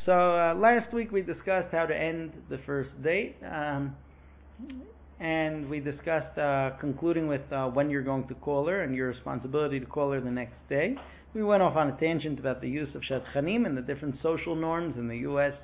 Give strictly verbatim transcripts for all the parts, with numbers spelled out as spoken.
So uh, last week we discussed how to end the first date, um, and we discussed uh, concluding with uh, when you're going to call her and your responsibility to call her the next day. We went off on a tangent about the use of shadchanim and the different social norms in the U S.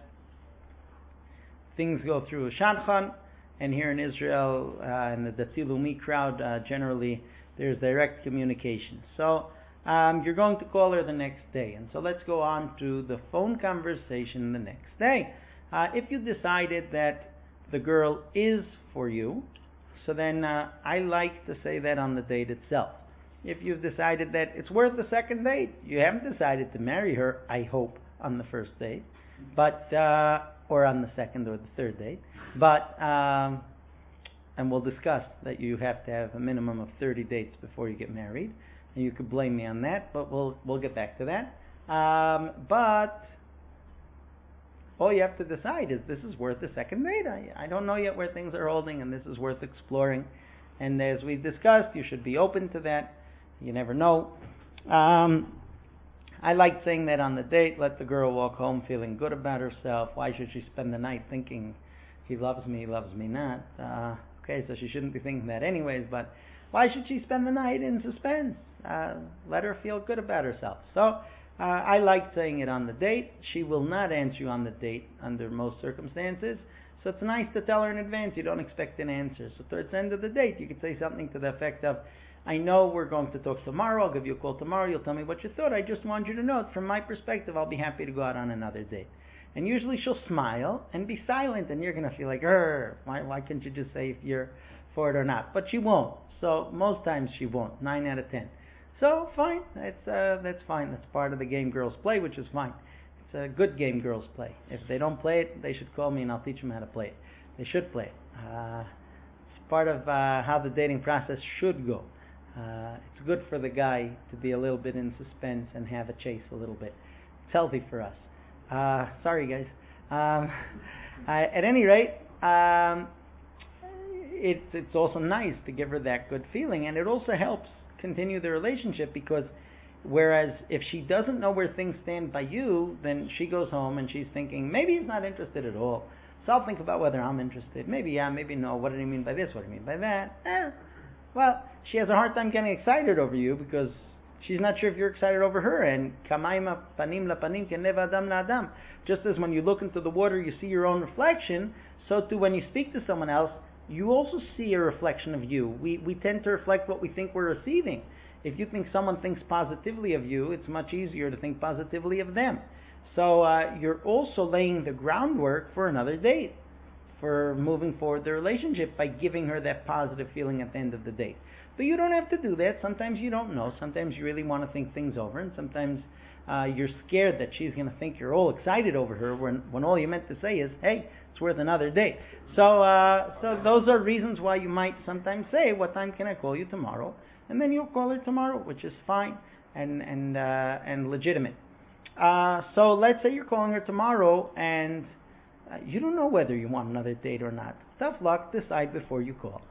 Things go through a shadchan, and here in Israel, uh, in the Dati Leumi crowd, uh, generally there's direct communication. So um, you're going to call her the next day, and so let's go on to the phone conversation the next day. Uh, if you decided that the girl is for you, so then uh, I like to say that on the date itself. If you've decided that it's worth a second date, you haven't decided to marry her, I hope, on the first date, but uh, or on the second or the third date, but um, and we'll discuss that you have to have a minimum of thirty dates before you get married, and you could blame me on that, but we'll we'll get back to that. Um, but all you have to decide is this is worth a second date. I, I don't know yet where things are holding, and this is worth exploring. And as we discussed, you should be open to that. You never know. Um, I like saying that on the date. Let the girl walk home feeling good about herself. Why should she spend the night thinking he loves me, he loves me not? Uh, okay, so she shouldn't be thinking that anyways, but why should she spend the night in suspense? Uh, let her feel good about herself. So uh, I like saying it on the date. She will not answer you on the date under most circumstances. So it's nice to tell her in advance. You don't expect an answer. So towards the end of the date, you could say something to the effect of, I know we're going to talk tomorrow. I'll give you a call tomorrow. You'll tell me what you thought. I just want you to know, from my perspective, I'll be happy to go out on another date. And usually she'll smile and be silent, and you're going to feel like, er, why, why can't you just say if you're for it or not? But she won't. So most times she won't, nine out of ten. So fine, that's, uh, that's fine. That's part of the game girls play, which is fine. It's a good game girls play. If they don't play it, they should call me and I'll teach them how to play it. They should play it. Uh, it's part of uh, how the dating process should go. Uh, it's good for the guy to be a little bit in suspense and have a chase a little bit. It's healthy for us. Uh, sorry, guys. Um, I, at any rate, um, it, it's also nice to give her that good feeling, and it also helps continue the relationship, because whereas if she doesn't know where things stand by you, then she goes home and she's thinking, maybe he's not interested at all. So I'll think about whether I'm interested. Maybe yeah, maybe no. What did he mean by this? What did he mean by that? Eh. Well, she has a hard time getting excited over you because she's not sure if you're excited over her. And kamaim panim la panim kenev adam la adam. Just as when you look into the water, you see your own reflection, so too when you speak to someone else, you also see a reflection of you. We we tend to reflect what we think we're receiving. If you think someone thinks positively of you, it's much easier to think positively of them. So uh, you're also laying the groundwork for another date, for moving forward the relationship by giving her that positive feeling at the end of the date. But you don't have to do that. Sometimes you don't know. Sometimes you really want to think things over, and sometimes uh, you're scared that she's going to think you're all excited over her when, when all you meant to say is, hey, it's worth another date. So, uh, so those are reasons why you might sometimes say, what time can I call you tomorrow? And then you'll call her tomorrow, which is fine and and uh, and legitimate. Uh, so let's say you're calling her tomorrow and uh, you don't know whether you want another date or not. Tough luck, decide before you call.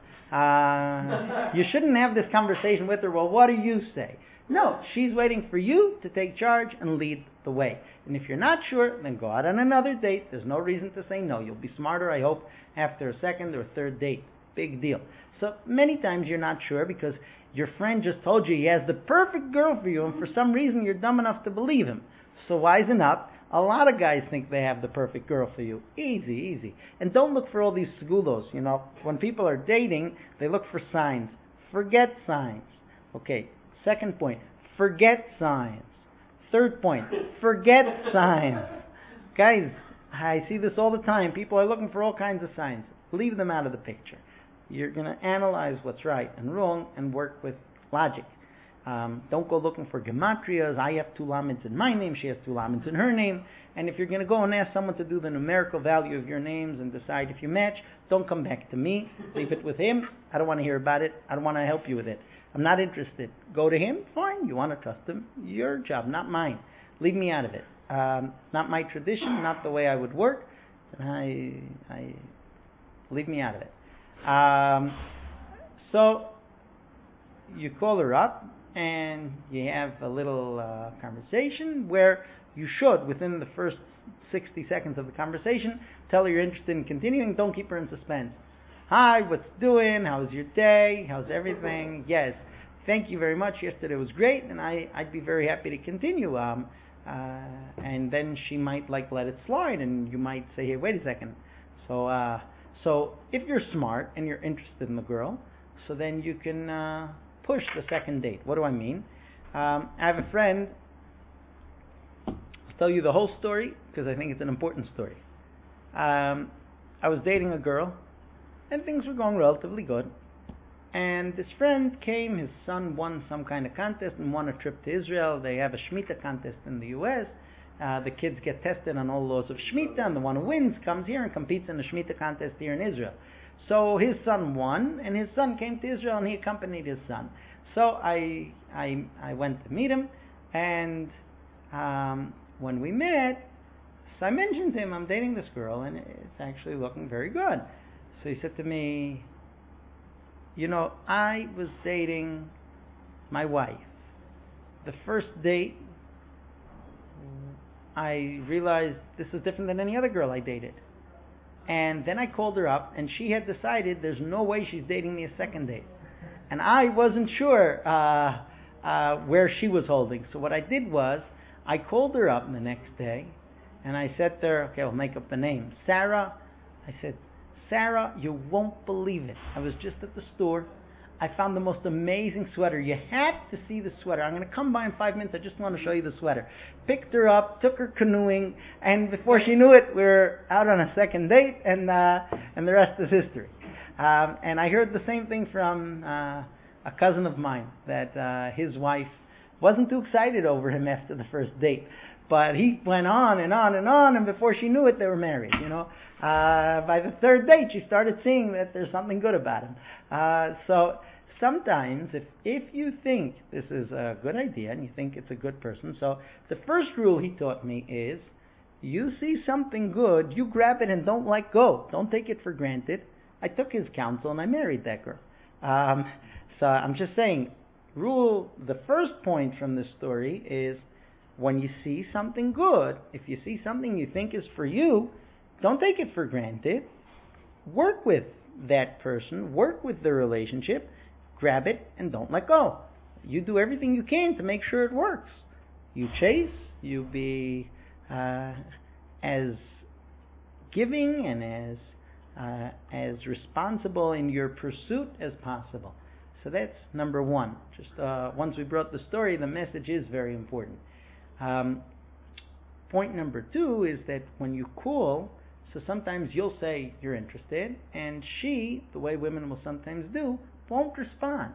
Uh, you shouldn't have this conversation with her, well, what do you say? No, she's waiting for you to take charge and lead the way. And if you're not sure, then go out on another date. There's no reason to say no. You'll be smarter, I hope, after a second or third date. Big deal. So many times you're not sure because your friend just told you he has the perfect girl for you, and for some reason you're dumb enough to believe him. So wisen up. A lot of guys think they have the perfect girl for you. Easy, easy. And don't look for all these segulos. You know, when people are dating, they look for signs. Forget signs. Okay, second point, forget signs. Third point, forget signs. Guys, I see this all the time. People are looking for all kinds of signs. Leave them out of the picture. You're going to analyze what's right and wrong and work with logic. Um, don't go looking for gematrias. I have two laments in my name, she has two laments in her name. And if you're going to go and ask someone to do the numerical value of your names and decide if you match, don't come back to me. Leave it with him. I don't want to hear about it. I don't want to help you with it. I'm not interested. Go to him. Fine. You want to trust him. Your job, not mine. Leave me out of it. Um, not my tradition, not the way I would work. I, I leave me out of it. Um, so you call her up and you have a little uh, conversation where you should, within the first sixty seconds of the conversation, tell her you're interested in continuing. Don't keep her in suspense. Hi, what's doing? How's your day? How's everything? Yes, thank you very much. Yesterday was great, and I, I'd be very happy to continue. Um, uh, and then she might like let it slide, and you might say, hey, wait a second. So, uh, so if you're smart and you're interested in the girl, so then you can uh, push the second date. What do I mean? Um, I have a friend. I'll tell you the whole story because I think it's an important story. Um, I was dating a girl, and things were going relatively good. And this friend came, his son won some kind of contest and won a trip to Israel. They have a Shemitah contest in the U S. Uh, the kids get tested on all laws of Shemitah, and the one who wins comes here and competes in the Shemitah contest here in Israel. So his son won, and his son came to Israel, and he accompanied his son. So I I, I went to meet him, and um, when we met, so I mentioned to him, I'm dating this girl, and it's actually looking very good. So he said to me, you know, I was dating my wife. The first date, I realized this is different than any other girl I dated. And then I called her up, and she had decided there's no way she's dating me a second date. And I wasn't sure uh, uh, where she was holding. So what I did was, I called her up the next day, and I said to her, okay, I'll make up the name. Sarah. I said, Sarah, you won't believe it. I was just at the store. I found the most amazing sweater. You have to see the sweater. I'm going to come by in five minutes. I just want to show you the sweater. Picked her up, took her canoeing, and before she knew it, we were out on a second date, and uh, and the rest is history. Um, and I heard the same thing from uh, a cousin of mine, that uh, his wife wasn't too excited over him after the first date. But he went on and on and on, and before she knew it, they were married, you know. Uh, by the third date, she started seeing that there's something good about him. Uh, so sometimes, if if you think this is a good idea, and you think it's a good person, so the first rule he taught me is, you see something good, you grab it and don't let go. Don't take it for granted. I took his counsel, and I married that girl. Um, so I'm just saying, rule, the first point from this story is, when you see something good, if you see something you think is for you, don't take it for granted. Work with that person, work with the relationship, grab it, and don't let go. You do everything you can to make sure it works. You chase, you be uh, as giving and as uh, as responsible in your pursuit as possible. So that's number one. Just uh, once we brought the story, the message is very important. Um, point number two is that when you call, so sometimes you'll say you're interested, and she, the way women will sometimes do, won't respond.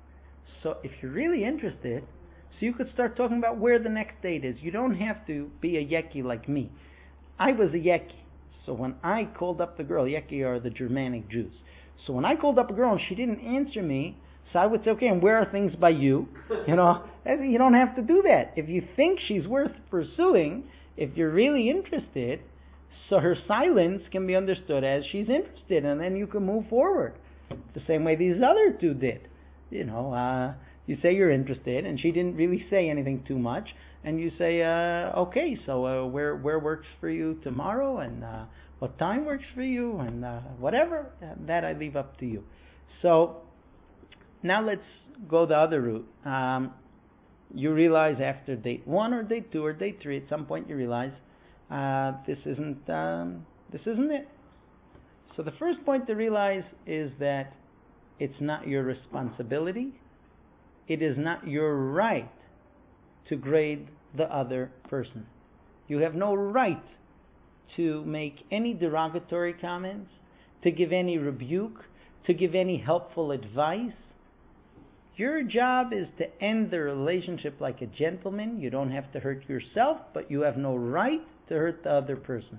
So if you're really interested, so you could start talking about where the next date is. You don't have to be a yeki like me. I was a yeki. So when I called up the girl, yeki are the Germanic Jews. So when I called up a girl and she didn't answer me, so I would say, okay, and where are things by you? You know, you don't have to do that. If you think she's worth pursuing, if you're really interested, so her silence can be understood as she's interested, and then you can move forward. The same way these other two did. You know, uh, you say you're interested, and she didn't really say anything too much, and you say, uh, okay, so uh, where where works for you tomorrow, and uh, what time works for you, and uh, whatever, that I leave up to you. So now let's go the other route. Um, you realize after date one or date two or date three, at some point you realize uh, this isn't um, this isn't it. So the first point to realize is that it's not your responsibility. It is not your right to grade the other person. You have no right to make any derogatory comments, to give any rebuke, to give any helpful advice. Your job is to end the relationship like a gentleman. You don't have to hurt yourself, but you have no right to hurt the other person.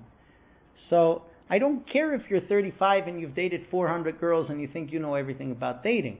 So I don't care if you're thirty-five and you've dated four hundred girls and you think you know everything about dating.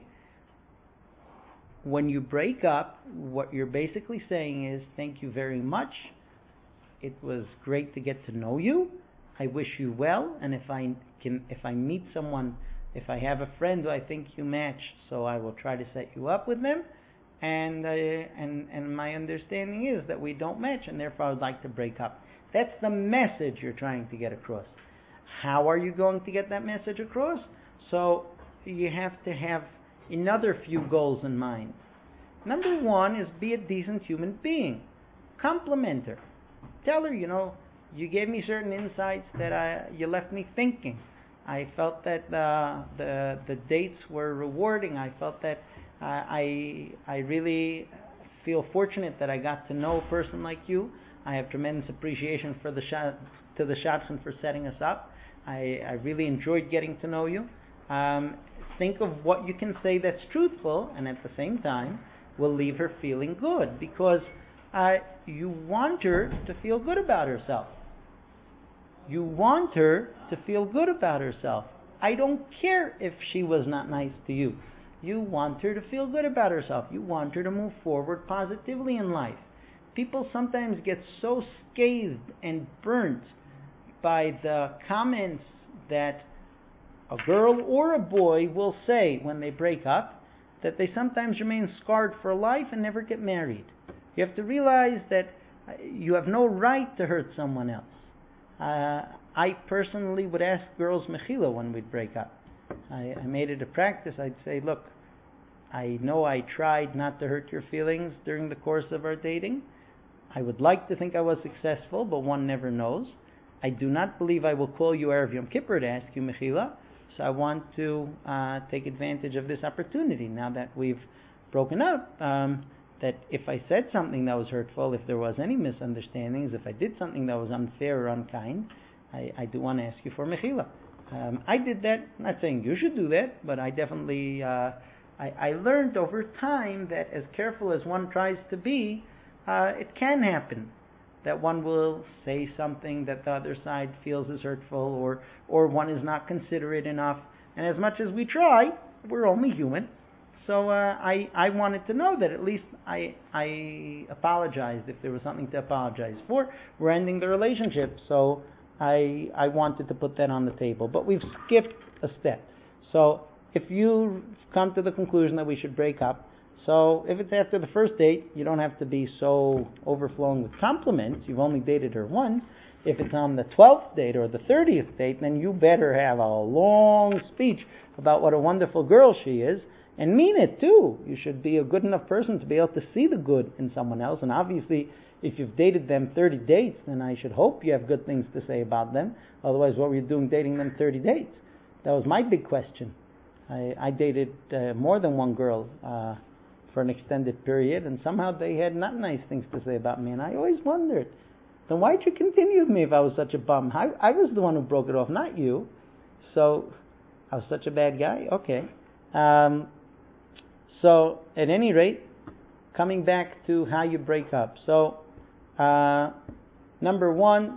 When you break up, what you're basically saying is, thank you very much. It was great to get to know you. I wish you well, and if I can, if I meet someone, if I have a friend who I think you match, so I will try to set you up with them. and uh, and and my understanding is that we don't match, and therefore I would like to break up. That's the message you're trying to get across. How are you going to get that message across? So you have to have another few goals in mind. Number one is be a decent human being. Compliment her. Tell her, you know, you gave me certain insights that I, you left me thinking. I felt that uh, the the dates were rewarding. I felt that uh, I I really feel fortunate that I got to know a person like you. I have tremendous appreciation for the sh- to the Shadchan for setting us up. I, I really enjoyed getting to know you. Um, think of what you can say that's truthful, and at the same time will leave her feeling good, because uh, you want her to feel good about herself. You want her to feel good about herself. I don't care if she was not nice to you. You want her to feel good about herself. You want her to move forward positively in life. People sometimes get so scathed and burnt by the comments that a girl or a boy will say when they break up, that they sometimes remain scarred for life and never get married. You have to realize that you have no right to hurt someone else. Uh, I personally would ask girls mechila when we'd break up. I, I made it a practice. I'd say, look, I know I tried not to hurt your feelings during the course of our dating. I would like to think I was successful, but one never knows. I do not believe I will call you Erev Yom Kippur to ask you mechila, so I want to uh, take advantage of this opportunity now that we've broken up. Um, that if I said something that was hurtful, if there was any misunderstandings, if I did something that was unfair or unkind, I, I do want to ask you for mechila. Um, I did that. I'm not saying you should do that, but I definitely uh, I, I learned over time that as careful as one tries to be, uh, it can happen that one will say something that the other side feels is hurtful, or or one is not considerate enough. And as much as we try, we're only human. So uh, I I wanted to know that at least I I apologized if there was something to apologize for. We're ending the relationship, so I I wanted to put that on the table. But we've skipped a step. So if you come to the conclusion that we should break up, so if it's after the first date, you don't have to be so overflowing with compliments. You've only dated her once. If it's on the twelfth date or the thirtieth date, then you better have a long speech about what a wonderful girl she is, and mean it too. You should be a good enough person to be able to see the good in someone else. And obviously, if you've dated them thirty dates, then I should hope you have good things to say about them. Otherwise, what were you doing dating them thirty dates? That was my big question. I, I dated uh, more than one girl uh, for an extended period, and somehow they had not nice things to say about me, and I always wondered, then why'd you continue with me if I was such a bum? I, I was the one who broke it off, not you. So, I was such a bad guy? Okay. Um, so, at any rate, coming back to how you break up. So, uh, number one,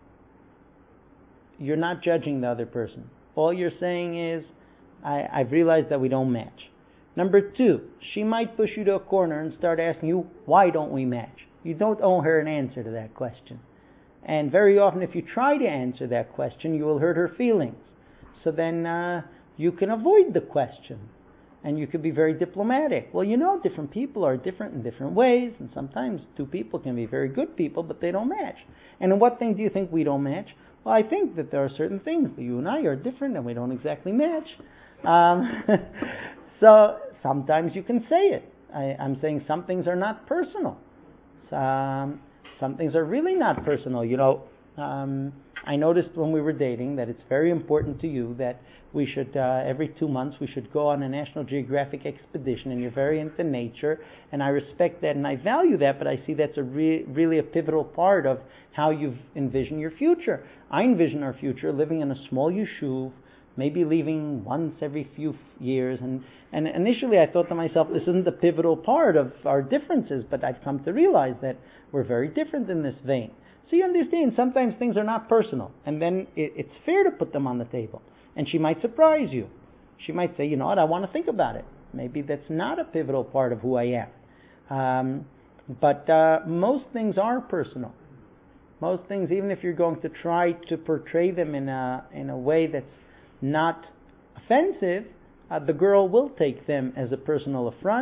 you're not judging the other person. All you're saying is, I, I've realized that we don't match. Number two, she might push you to a corner and start asking you, why don't we match? You don't owe her an answer to that question. And very often, if you try to answer that question, you will hurt her feelings. So then uh, you can avoid the question. And you could be very diplomatic. Well, you know, different people are different in different ways, and sometimes two people can be very good people, but they don't match. And in what thing do you think we don't match? Well, I think that there are certain things that you and I are different, and we don't exactly match. Um, so sometimes you can say it. I, I'm saying some things are not personal. Um, some things are really not personal. You know, um, I noticed when we were dating that it's very important to you that we should, uh, every two months, we should go on a National Geographic expedition, and you're very into nature, and I respect that and I value that, but I see that's a re- really a pivotal part of how you envision your future. I envision our future living in a small yeshuv, maybe leaving once every few years. And, and initially I thought to myself, this isn't the pivotal part of our differences, but I've come to realize that we're very different in this vein. So you understand, sometimes things are not personal, and then it, it's fair to put them on the table. And she might surprise you. She might say, you know what, I want to think about it. Maybe that's not a pivotal part of who I am. Um, but uh, most things are personal. Most things, even if you're going to try to portray them in a in a way that's not offensive, uh, the girl will take them as a personal affront,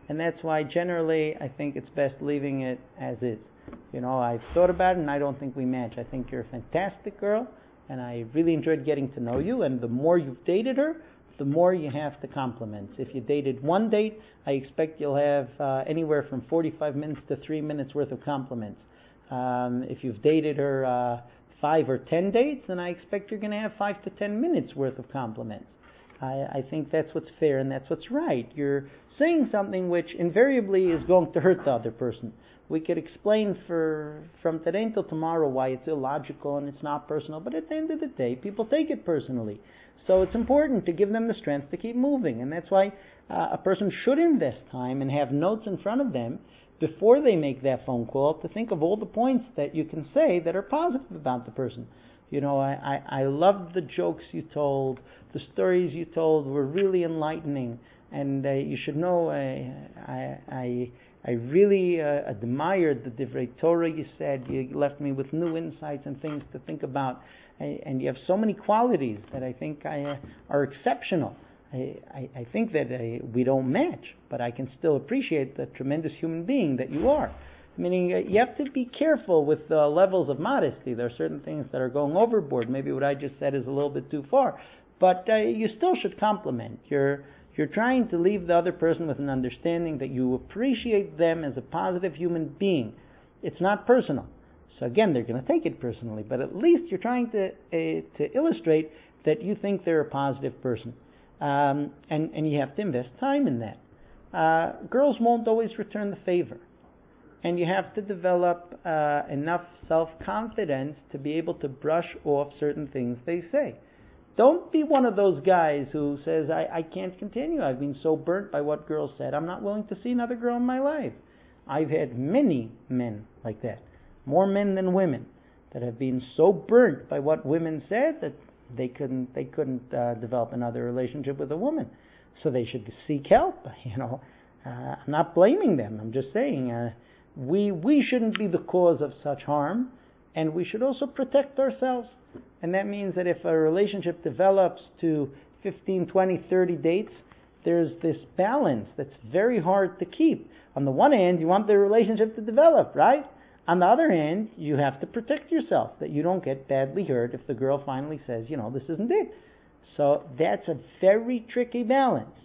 And that's why generally I think it's best leaving it as is. You know, I've thought about it and I don't think we match. I think you're a fantastic girl and I really enjoyed getting to know you, and the more you've dated her, the more you have to compliments. If you dated one date, I expect you'll have uh, anywhere from forty-five minutes to three minutes worth of compliments. Um, if you've dated her uh, five or ten dates, then I expect you're going to have five to ten minutes worth of compliments. I, I think that's what's fair and that's what's right. You're saying something which invariably is going to hurt the other person. We could explain for from today until tomorrow why it's illogical and it's not personal, but at the end of the day, people take it personally. So it's important to give them the strength to keep moving, and that's why uh, a person should invest time and have notes in front of them before they make that phone call to think of all the points that you can say that are positive about the person. You know, I, I, I loved the jokes you told, the stories you told were really enlightening, and uh, you should know I I I, I really uh, admired the Divrei Torah you said. You left me with new insights and things to think about. And you have so many qualities that I think I, uh, are exceptional. I, I, I think that uh, we don't match, but I can still appreciate the tremendous human being that you are. Meaning uh, you have to be careful with the levels of modesty. There are certain things that are going overboard. Maybe what I just said is a little bit too far. But uh, you still should compliment. You're, you're trying to leave the other person with an understanding that you appreciate them as a positive human being. It's not personal. So again, they're going to take it personally, but at least you're trying to uh, to illustrate that you think they're a positive person, um, and and you have to invest time in that. Uh, girls won't always return the favor, and you have to develop uh, enough self-confidence to be able to brush off certain things they say. Don't be one of those guys who says, I, I can't continue. I've been so burnt by what girls said. I'm not willing to see another girl in my life. I've had many men like that. More men than women that have been so burnt by what women said that they couldn't they couldn't uh, develop another relationship with a woman. So they should seek help. You know, uh, I'm not blaming them. I'm just saying uh, we we shouldn't be the cause of such harm, and we should also protect ourselves. And that means that if a relationship develops to fifteen, twenty, thirty dates, there's this balance that's very hard to keep. On the one hand, you want the relationship to develop, right? On the other hand, you have to protect yourself that you don't get badly hurt if the girl finally says, you know, this isn't it. So that's a very tricky balance.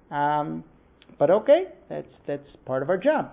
Um, but okay, that's that's part of our job.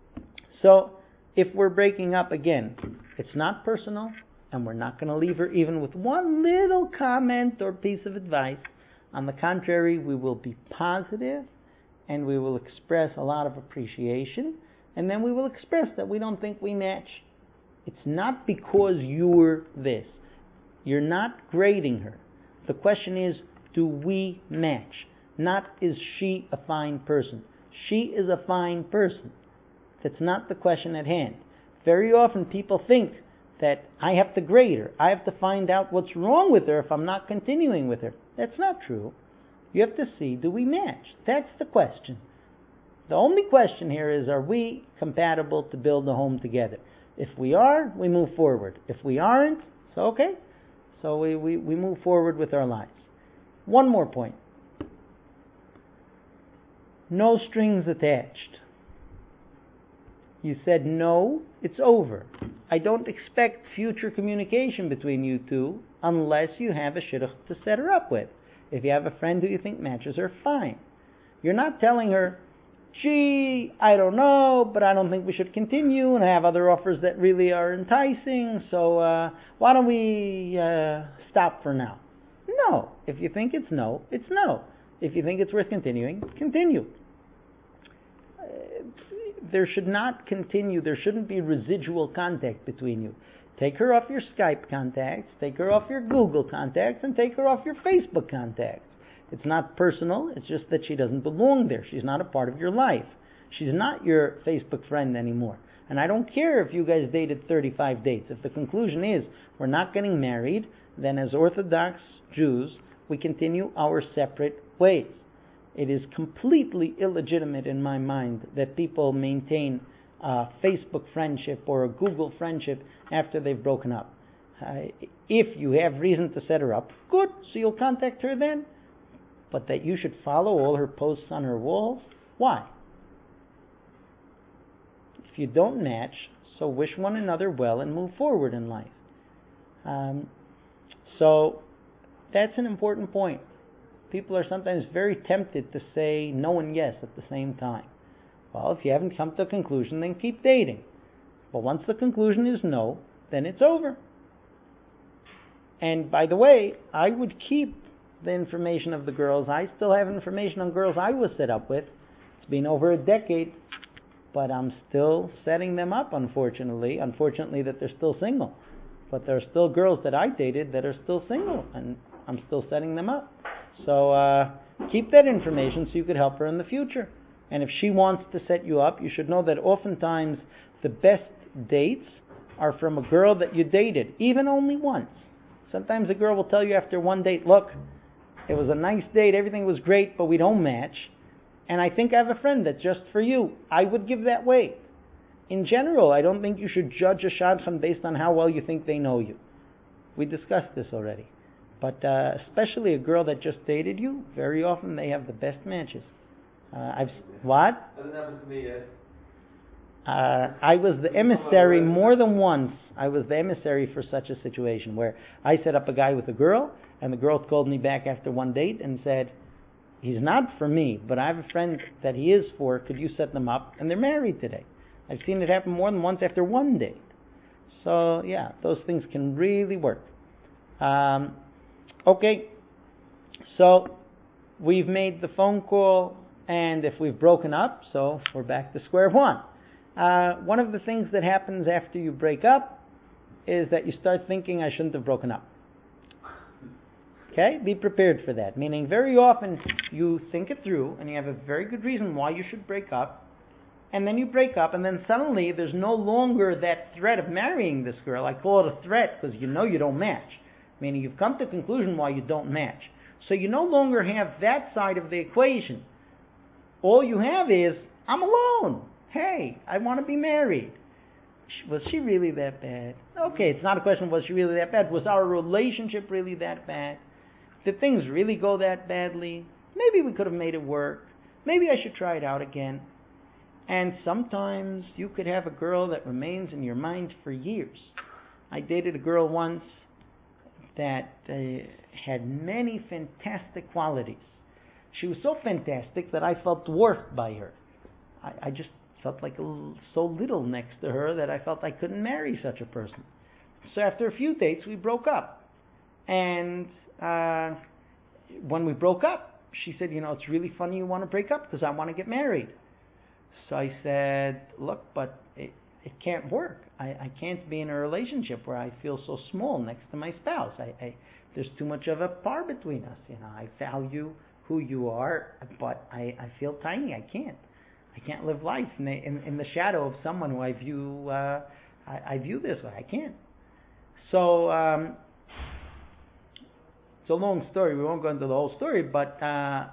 So if we're breaking up again, it's not personal, and we're not going to leave her even with one little comment or piece of advice. On the contrary, we will be positive, and we will express a lot of appreciation. And then we will express that we don't think we match. It's not because you're this. You're not grading her. The question is, do we match? Not, is she a fine person? She is a fine person. That's not the question at hand. Very often people think that I have to grade her. I have to find out what's wrong with her if I'm not continuing with her. That's not true. You have to see, do we match? That's the question. The only question here is, are we compatible to build a home together? If we are, we move forward. If we aren't, so okay. So we, we, we move forward with our lives. One more point. No strings attached. You said no, it's over. I don't expect future communication between you two unless you have a shidduch to set her up with. If you have a friend who you think matches her, fine. You're not telling her, gee, I don't know, but I don't think we should continue, and I have other offers that really are enticing, so uh, why don't we uh, stop for now? No. If you think it's no, it's no. If you think it's worth continuing, continue. Uh, there should not continue, there shouldn't be residual contact between you. Take her off your Skype contacts, take her off your Google contacts, and take her off your Facebook contacts. It's not personal, it's just that she doesn't belong there. She's not a part of your life. She's not your Facebook friend anymore. And I don't care if you guys dated thirty-five dates. If the conclusion is we're not getting married, then as Orthodox Jews, we continue our separate ways. It is completely illegitimate in my mind that people maintain a Facebook friendship or a Google friendship after they've broken up. Uh, if you have reason to set her up, good, so you'll contact her then. But that you should follow all her posts on her walls? Why? If you don't match, so wish one another well and move forward in life. Um, so that's an important point. People are sometimes very tempted to say no and yes at the same time. Well, if you haven't come to a conclusion, then keep dating. But once the conclusion is no, then it's over. And by the way, I would keep the information of the girls. I still have information on girls I was set up with. It's been over a decade, but I'm still setting them up, unfortunately. Unfortunately that they're still single. But there are still girls that I dated that are still single, and I'm still setting them up. So uh, keep that information so you could help her in the future. And if she wants to set you up, you should know that oftentimes the best dates are from a girl that you dated, even only once. Sometimes a girl will tell you after one date, look, it was a nice date, everything was great, but we don't match. And I think I have a friend that's just for you. I would give that weight. In general, I don't think you should judge a shadchan based on how well you think they know you. We discussed this already. But uh, especially a girl that just dated you, very often they have the best matches. Uh, I've what? Hasn't happened to me yet. Uh, I was the emissary more than once. I was the emissary for such a situation where I set up a guy with a girl, and the girl called me back after one date and said, he's not for me, but I have a friend that he is for. Could you set them up? And they're married today. I've seen it happen more than once after one date. So yeah, those things can really work. Um, okay, so we've made the phone call, and if we've broken up, so we're back to square one. Uh, one of the things that happens after you break up is that you start thinking, I shouldn't have broken up. Okay? Be prepared for that. Meaning, very often you think it through and you have a very good reason why you should break up, and then you break up, and then suddenly there's no longer that threat of marrying this girl. I call it a threat because you know you don't match. Meaning, you've come to a conclusion why you don't match. So you no longer have that side of the equation. All you have is, I'm alone. Hey, I want to be married. Was she really that bad? Okay, it's not a question of was she really that bad. Was our relationship really that bad? Did things really go that badly? Maybe we could have made it work. Maybe I should try it out again. And sometimes you could have a girl that remains in your mind for years. I dated a girl once that uh, had many fantastic qualities. She was so fantastic that I felt dwarfed by her. I, I just felt like a little, so little next to her that I felt I couldn't marry such a person. So after a few dates, we broke up. And uh, when we broke up, she said, you know, it's really funny you want to break up because I want to get married. So I said, look, but it, it can't work. I, I can't be in a relationship where I feel so small next to my spouse. I, I there's too much of a par between us. You know, I value who you are, but I, I feel tiny. I can't. I can't live life in the, in, in the shadow of someone who I view uh, I, I view this way. I can't. So um, it's a long story. We won't go into the whole story, but uh,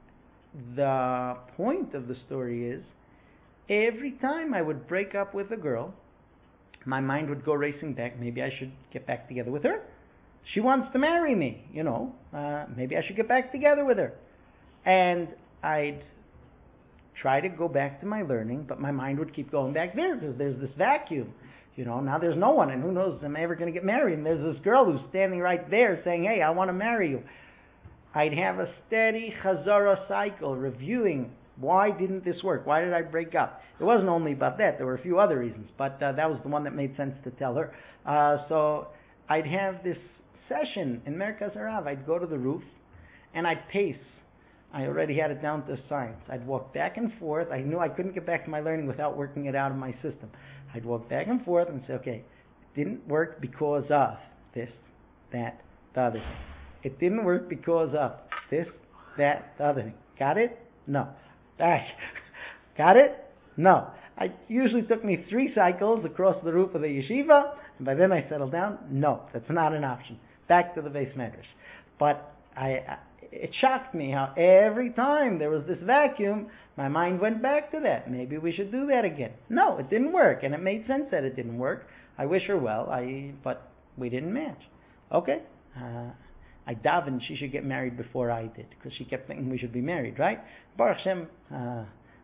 the point of the story is, every time I would break up with a girl, my mind would go racing back. Maybe I should get back together with her. She wants to marry me, you know. Uh, maybe I should get back together with her. And I'd try to go back to my learning, but my mind would keep going back there because there's this vacuum. You know, now there's no one, and who knows, am I ever going to get married? And there's this girl who's standing right there saying, hey, I want to marry you. I'd have a steady chazara cycle reviewing, why didn't this work? Why did I break up? It wasn't only about that. There were a few other reasons, but uh, that was the one that made sense to tell her. Uh, so I'd have this session in Merkaz Harav. I'd go to the roof, and I'd pace. I already had it down to science. I'd walk back and forth. I knew I couldn't get back to my learning without working it out of my system. I'd walk back and forth and say, okay, it didn't work because of this, that, the other thing. It didn't work because of this, that, the other thing. Got it? No. Right. Got it? No. It usually took me three cycles across the roof of the yeshiva, and by then I settled down. No, that's not an option. Back to the base medrash. But I, I, it shocked me how every time there was this vacuum, my mind went back to that. Maybe we should do that again. No, it didn't work, and it made sense that it didn't work. I wish her well, I but we didn't match. Okay. Uh, I davened she should get married before I did, because she kept thinking we should be married, right? Baruch Hashem, uh,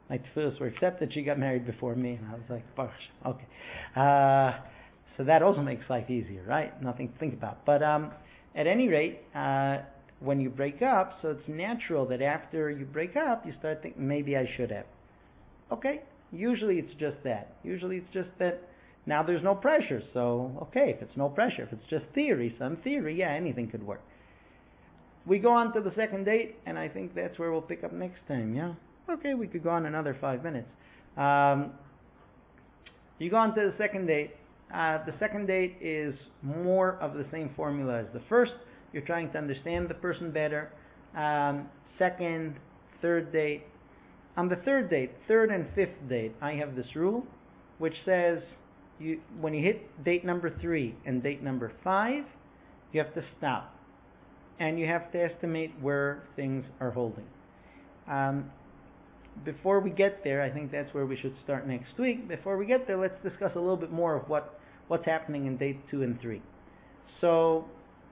my tefillos were accepted. She got married before me, and I was like, Baruch Hashem. Okay. Uh, so that also makes life easier, right? Nothing to think about. But um, at any rate, uh, when you break up, so it's natural that after you break up, you start thinking, maybe I should have. Okay. Usually it's just that. Usually it's just that now there's no pressure. So, okay, if it's no pressure, if it's just theory, some theory, yeah, anything could work. We go on to the second date, and I think that's where we'll pick up next time, yeah? Okay, we could go on another five minutes. Um, you go on to the second date. Uh, the second date is more of the same formula as the first. You're trying to understand the person better. Um, second, third date. On the third date, third and fifth date, I have this rule, which says you, when you hit date number three and date number five, you have to stop. And you have to estimate where things are holding. Um, before we get there, I think that's where we should start next week. Before we get there, let's discuss a little bit more of what, what's happening in date two and three. So,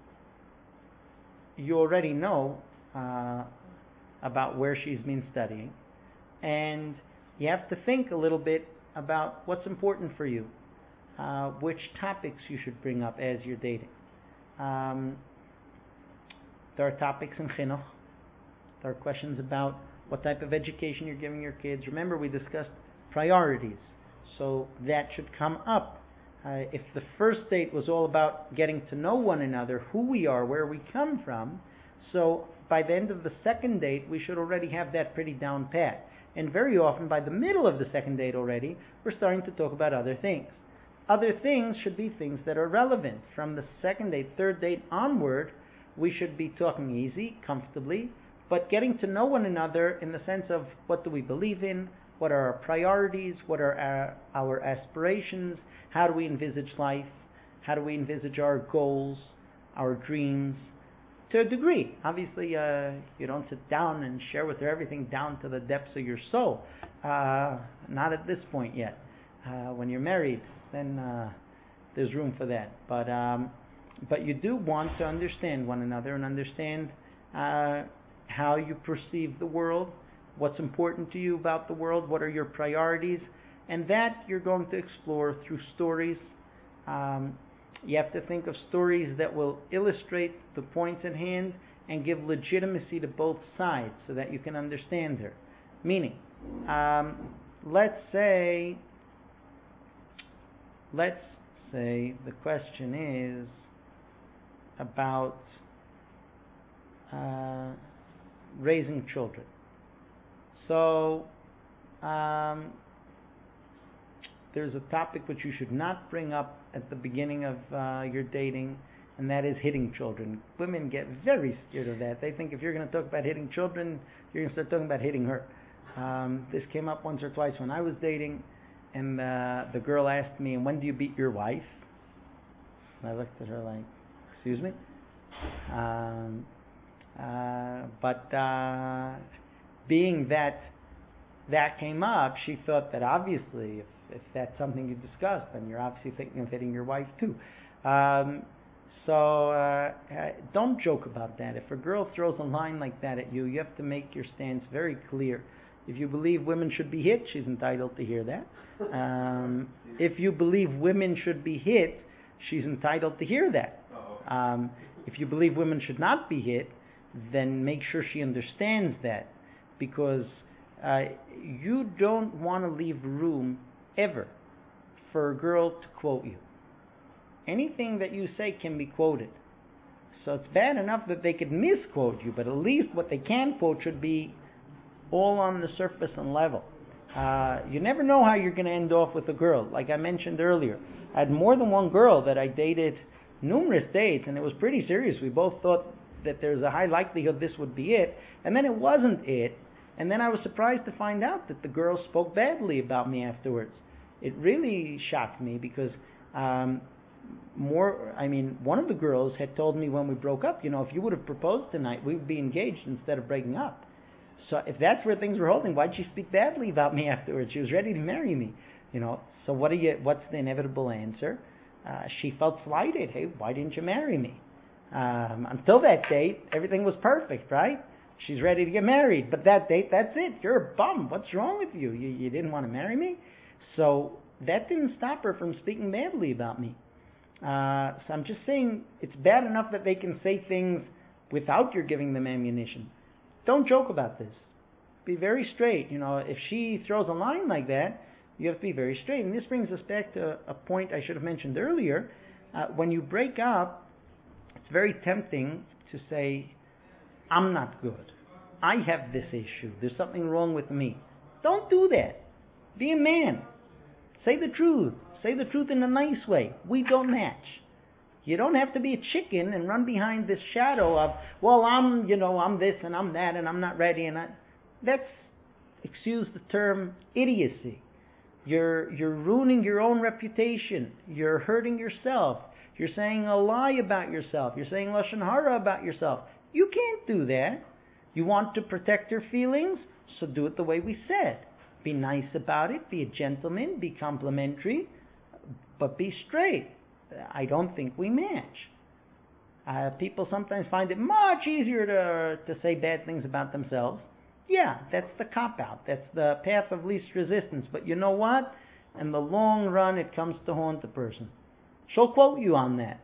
you already know uh, about where she's been studying. And you have to think a little bit about what's important for you, uh, which topics you should bring up as you're dating. Um, There are topics in chinuch. There are questions about what type of education you're giving your kids. Remember, we discussed priorities, so that should come up. Uh, if the first date was all about getting to know one another, who we are, where we come from, so by the end of the second date, we should already have that pretty down pat. And very often, by the middle of the second date already, we're starting to talk about other things. Other things should be things that are relevant. From the second date, third date onward, we should be talking easy, comfortably, but getting to know one another in the sense of what do we believe in, what are our priorities, what are our, our aspirations, how do we envisage life, how do we envisage our goals, our dreams, to a degree. Obviously, uh, you don't sit down and share with her everything down to the depths of your soul. Uh, not at this point yet. Uh, when you're married, then uh, there's room for that. But um, But you do want to understand one another and understand uh, how you perceive the world, what's important to you about the world, what are your priorities, and that you're going to explore through stories. Um, you have to think of stories that will illustrate the points at hand and give legitimacy to both sides so that you can understand her. Meaning, um, let's say, let's say the question is about uh, raising children. So, um, there's a topic which you should not bring up at the beginning of uh, your dating, and that is hitting children. Women get very scared of that. They think if you're going to talk about hitting children, you're going to start talking about hitting her. Um, this came up once or twice when I was dating, and uh, the girl asked me, "And when do you beat your wife?" And I looked at her like, excuse me? Um, uh, but uh, being that that came up, she thought that obviously if, if that's something you discussed, then you're obviously thinking of hitting your wife too. Um, so uh, don't joke about that. If a girl throws a line like that at you, you have to make your stance very clear. If you believe women should be hit, she's entitled to hear that. Um, if you believe women should be hit, she's entitled to hear that. Um, if you believe women should not be hit, then make sure she understands that, because uh, you don't want to leave room ever for a girl to quote you. Anything that you say can be quoted. So it's bad enough that they could misquote you, but at least what they can quote should be all on the surface and level. Uh, you never know how you're going to end off with a girl. Like I mentioned earlier, I had more than one girl that I dated numerous dates, and it was pretty serious. We both thought that there's a high likelihood this would be it, and then it wasn't it, and then I was surprised to find out that the girl spoke badly about me afterwards. It really shocked me because um, more, I mean, one of the girls had told me when we broke up, you know, if you would have proposed tonight, we would be engaged instead of breaking up. So if that's where things were holding, why'd she speak badly about me afterwards? She was ready to marry me, you know. So what do you? What's the inevitable answer? Uh, she felt slighted. Hey, why didn't you marry me? Um, until that date, everything was perfect, right? she's ready to get married. But that date, that's it. You're a bum. What's wrong with you? You, you didn't want to marry me? So that didn't stop her from speaking badly about me. Uh, so I'm just saying it's bad enough that they can say things without your giving them ammunition. Don't joke about this. Be very straight. You know, if she throws a line like that, you have to be very straight. And this brings us back to a point I should have mentioned earlier. Uh, when you break up, it's very tempting to say, I'm not good. I have this issue. There's something wrong with me. Don't do that. Be a man. Say the truth. Say the truth in a nice way. We don't match. You don't have to be a chicken and run behind this shadow of, well, I'm, you know, I'm this and I'm that and I'm not ready. And I, that's, excuse the term, idiocy. You're you're ruining your own reputation. You're hurting yourself. You're saying a lie about yourself. You're saying lashon hara about yourself. You can't do that. You want to protect your feelings, so do it the way we said. Be nice about it. Be a gentleman. Be complimentary. But be straight. I don't think we match. Uh, people sometimes find it much easier to to say bad things about themselves. Yeah, that's the cop-out. That's the path of least resistance. But you know what? In the long run, it comes to haunt the person. She'll quote you on that.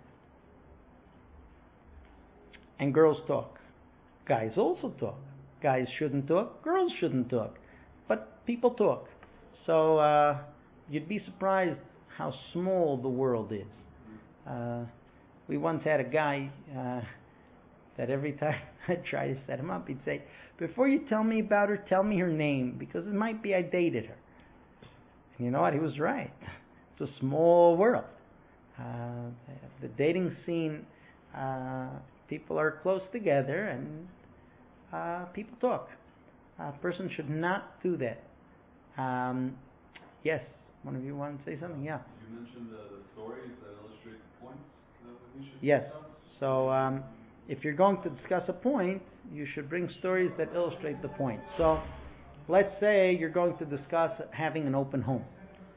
And girls talk. Guys also talk. Guys shouldn't talk. Girls shouldn't talk. But people talk. So uh, you'd be surprised how small the world is. Uh, we once had a guy uh, that every time I'd try to set him up, he'd say, before you tell me about her, tell me her name, because it might be I dated her. And you know what? He was right. It's a small world. Uh, the dating scene, uh, people are close together and uh, people talk. A person should not do that. Um, yes, one of you want to say something? Yeah. You mentioned uh, the stories that illustrate the points that we should Yes. discuss. So um, if you're going to discuss a point, you should bring stories that illustrate the point. So let's say you're going to discuss having an open home.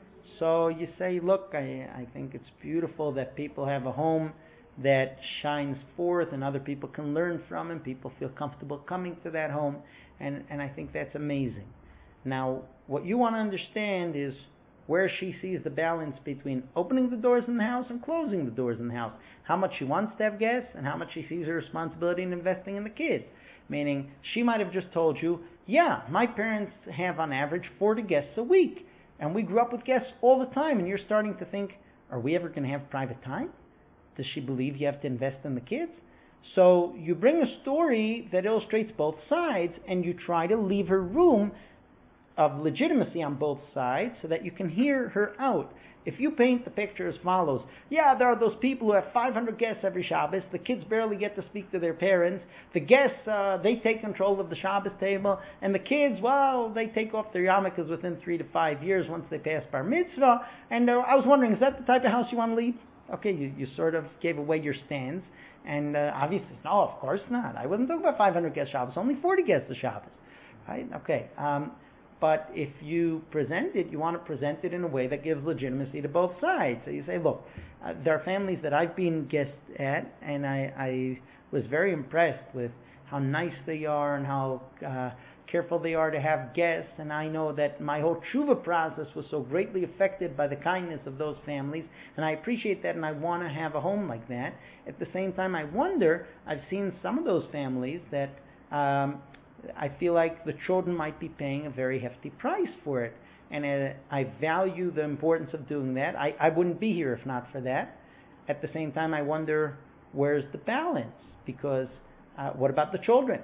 So you say, look, I, I think it's beautiful that people have a home that shines forth and other people can learn from and people feel comfortable coming to that home. And, and I think that's amazing. Now, what you want to understand is where she sees the balance between opening the doors in the house and closing the doors in the house. How much she wants to have guests and how much she sees her responsibility in investing in the kids. Meaning, she might have just told you, yeah, my parents have on average forty guests a week. And we grew up with guests all the time. And you're starting to think, are we ever going to have private time? Does she believe you have to invest in the kids? So you bring a story that illustrates both sides and you try to leave her room of legitimacy on both sides so that you can hear her out. If you paint the picture as follows, yeah, there are those people who have five hundred guests every Shabbos, the kids barely get to speak to their parents, the guests, uh, they take control of the Shabbos table, and the kids, well, they take off their yarmulkes within three to five years once they pass bar mitzvah, and uh, I was wondering, is that the type of house you want to lead? Okay, you, you sort of gave away your stance, and uh, obviously, no, of course not. I wasn't talking about five hundred guest Shabbos, only forty guests a Shabbos, right? Okay, um, but if you present it, you want to present it in a way that gives legitimacy to both sides. So you say, look, uh, there are families that I've been guest at, and I, I was very impressed with how nice they are and how uh, careful they are to have guests, and I know that my whole tshuva process was so greatly affected by the kindness of those families, and I appreciate that, and I want to have a home like that. At the same time, I wonder, I've seen some of those families that um, I feel like the children might be paying a very hefty price for it, and uh, I value the importance of doing that. I, I wouldn't be here if not for that. At the same time, I wonder, where's the balance? Because uh, what about the children?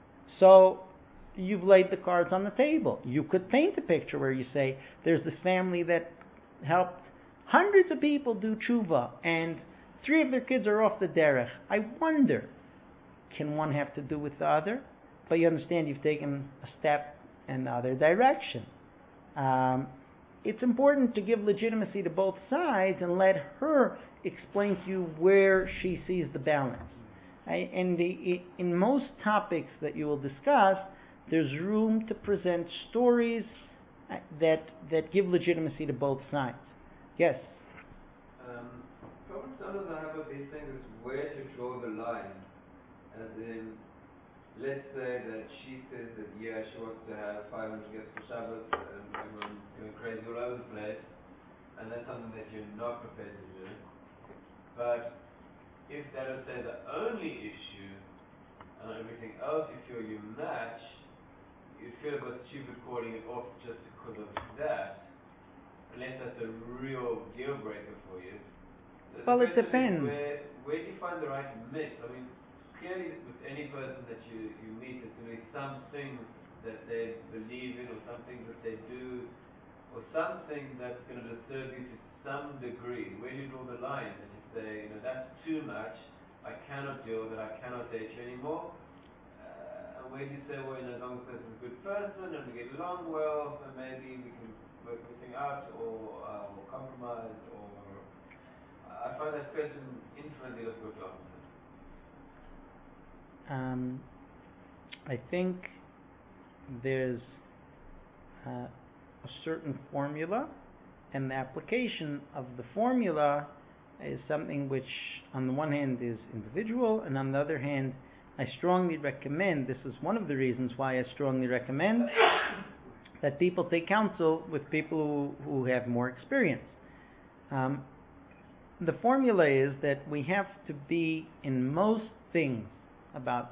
So you've laid the cards on the table. You could paint a picture where you say, there's this family that helped hundreds of people do tshuva, and three of their kids are off the derech. I wonder, can one have to do with the other? But you understand you've taken a step in the other direction. Um, it's important to give legitimacy to both sides and let her explain to you where she sees the balance. I, in, the, in most topics that you will discuss, there's room to present stories that that give legitimacy to both sides. Yes? Um, problem sometimes I have with these things is where to draw the line. As in, let's say that she says that, yeah, she wants to have five hundred guests for Shabbos and everyone going crazy all over the place, and that's something that you're not prepared to do. But if that is, say, the only issue, and everything else you feel you match, you'd feel a bit stupid calling it off just because of that, unless that's a real deal breaker for you. So well, it depends. Where, where do you find the right mix? I mean, clearly with any person that you, you meet, there's going to be some things that they believe in, or some things that they do, or something that's going to disturb you to some degree. Where do you draw the line that you say, you know, that's too much, I cannot deal with it, I cannot date you anymore? Uh, and where do you say, well, you know, as long as this is a good person and we get along well, then maybe we can work everything out, or, uh, or compromise, or... I find that question infinitely difficult to answer. Um, I think there's uh, a certain formula, and the application of the formula is something which, on the one hand, is individual, and on the other hand, I strongly recommend, this is one of the reasons why I strongly recommend that people take counsel with people who, who have more experience. Um, the formula is that we have to be, in most things, about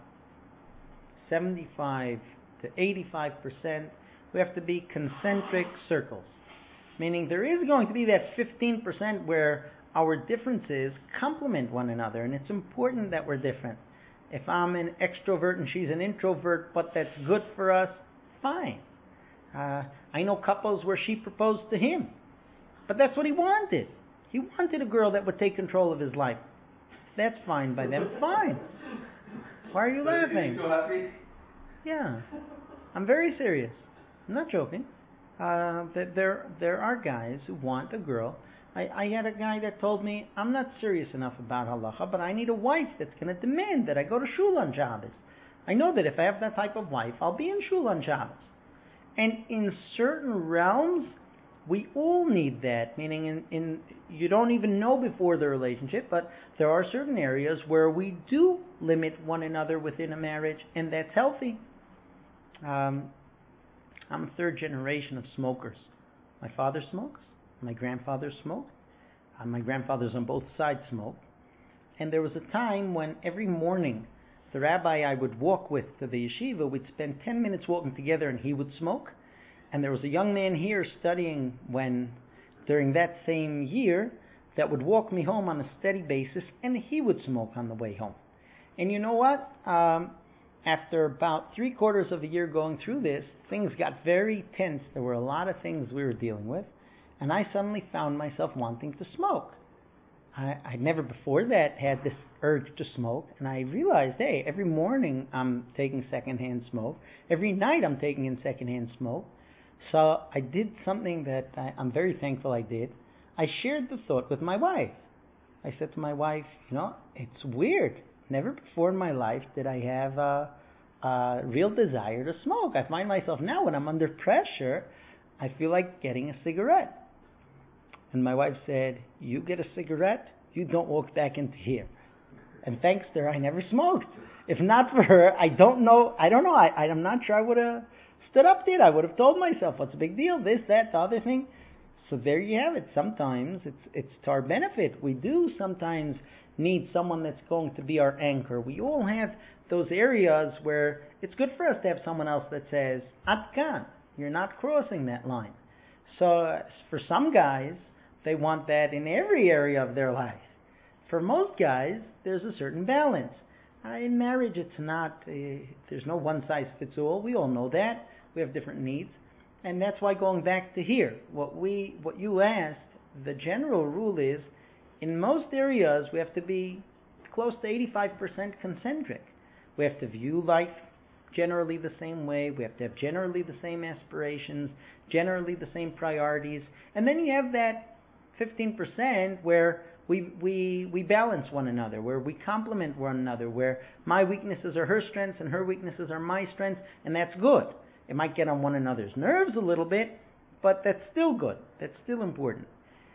seventy-five to eighty-five percent, we have to be concentric circles. Meaning there is going to be that fifteen percent where our differences complement one another, and it's important that we're different. If I'm an extrovert and she's an introvert, but that's good for us, fine. Uh, I know couples where she proposed to him, but that's what he wanted. He wanted a girl that would take control of his life. That's fine by them, fine. Why are you so laughing? You happy? Yeah, I'm very serious. I'm not joking. Uh, that there there are guys who want a girl. I, I had a guy that told me, I'm not serious enough about halacha, but I need a wife that's going to demand that I go to shul on Shabbos. I know that if I have that type of wife, I'll be in shul on Shabbos. And in certain realms, we all need that, meaning in, in you don't even know before the relationship, but there are certain areas where we do limit one another within a marriage, and that's healthy. Um, I'm a third generation of smokers. My father smokes, my grandfather smoked, uh, my grandfathers on both sides smoked, and there was a time when every morning the rabbi I would walk with to the yeshiva, we'd spend ten minutes walking together and he would smoke. And there was a young man here studying when, during that same year, that would walk me home on a steady basis, and he would smoke on the way home. And you know what? Um, after about three quarters of a year going through this, things got very tense. There were a lot of things we were dealing with, and I suddenly found myself wanting to smoke. I, I never before that had this urge to smoke, and I realized, hey, every morning I'm taking secondhand smoke. Every night I'm taking in secondhand smoke. So I did something that I, I'm very thankful I did. I shared the thought with my wife. I said to my wife, you know, it's weird. Never before in my life did I have a, a real desire to smoke. I find myself now when I'm under pressure, I feel like getting a cigarette. And my wife said, you get a cigarette, you don't walk back into here. And thanks to her, I never smoked. If not for her, I don't know, I don't know, I, I'm not sure I would have stood up there. I would have told myself, what's the big deal? This, that, the other thing. So there you have it. Sometimes it's it's to our benefit. We do sometimes need someone that's going to be our anchor. We all have those areas where it's good for us to have someone else that says, Ad kan, you're not crossing that line. So for some guys, they want that in every area of their life. For most guys, there's a certain balance. Uh, in marriage, it's not, uh, there's no one size fits all. We all know that. We have different needs. And that's why going back to here, what we, what you asked, the general rule is, in most areas, we have to be close to eighty-five percent concentric. We have to view life generally the same way. We have to have generally the same aspirations, generally the same priorities. And then you have that fifteen percent where we, we, we balance one another, where we complement one another, where my weaknesses are her strengths and her weaknesses are my strengths, and that's good. It might get on one another's nerves a little bit, but that's still good. That's still important.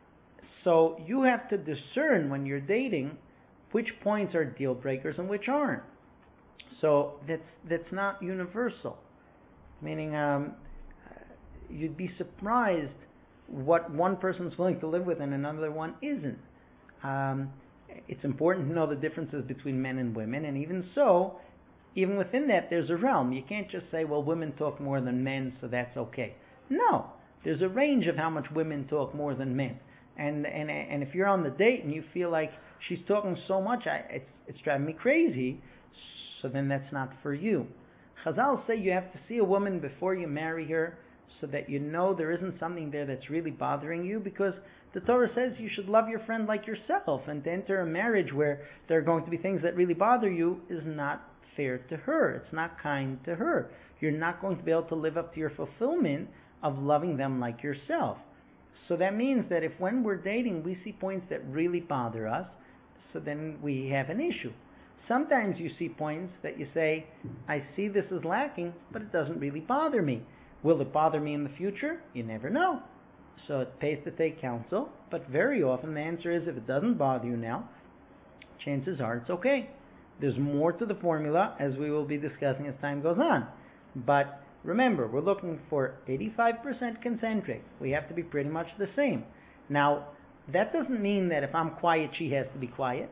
So you have to discern when you're dating which points are deal breakers and which aren't. So that's that's not universal. Meaning, um, you'd be surprised what one person's willing to live with and another one isn't. Um, it's important to know the differences between men and women, and even so, even within that, there's a realm. You can't just say, well, women talk more than men, so that's okay. No, there's a range of how much women talk more than men. And and and if you're on the date and you feel like she's talking so much, I, it's it's driving me crazy, so then that's not for you. Chazal say you have to see a woman before you marry her, so that you know there isn't something there that's really bothering you, because the Torah says you should love your friend like yourself, and to enter a marriage where there are going to be things that really bother you is not fair to her. It's not kind to her. You're not going to be able to live up to your fulfillment of loving them like yourself. So that means that if when we're dating we see points that really bother us, so then we have an issue. Sometimes you see points that you say, I see this is lacking, but it doesn't really bother me. Will it bother me in the future? You never know. So it pays to take counsel, but very often the answer is if it doesn't bother you now, chances are it's okay. There's more to the formula, as we will be discussing as time goes on. But remember, we're looking for eighty-five percent concentric. We have to be pretty much the same. Now, that doesn't mean that if I'm quiet, she has to be quiet.